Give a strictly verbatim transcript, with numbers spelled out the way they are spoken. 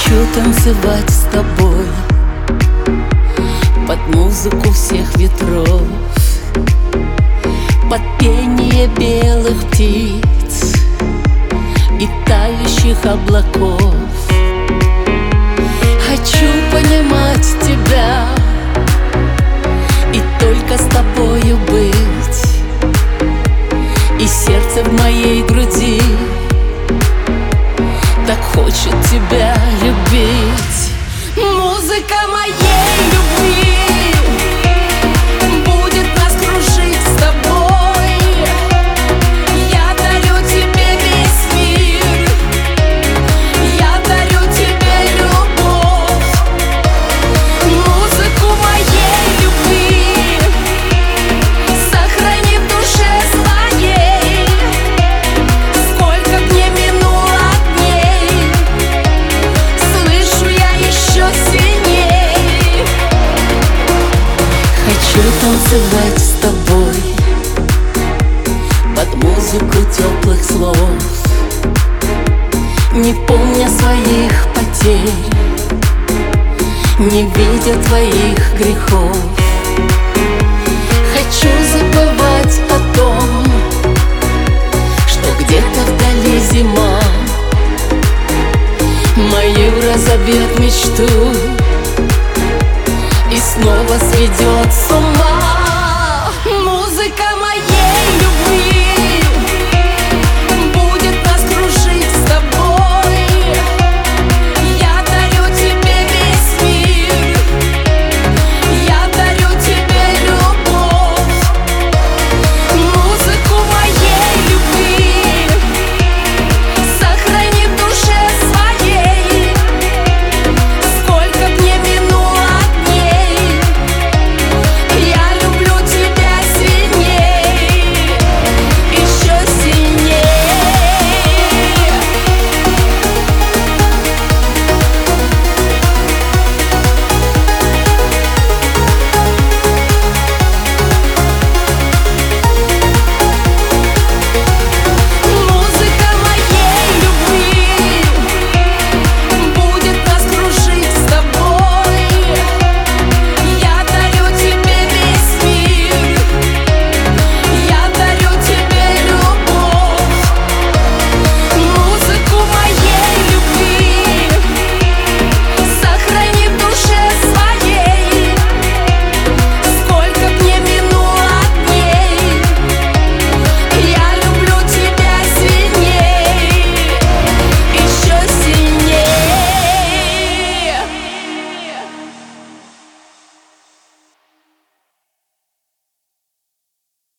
Хочу танцевать с тобой под музыку всех ветров, под пение белых птиц и тающих облаков. Хочу понимать тебя и только с тобою быть, и сердце в моей груди так хочет тебя любить. Музыка моей любви будет нас кружить с тобой. Я дарю тебе весь мир, я дарю тебе любовь. Музыку моей любви сохрани в душе своей. Сколько б не минуло дней, слышу я еще сильней. Хочу танцевать с тобой под музыку теплых слов, не помня своих потерь, не видя твоих грехов. Хочу забывать о том, что где-то вдали зима мою разобьет мечту и снова сведет с ума.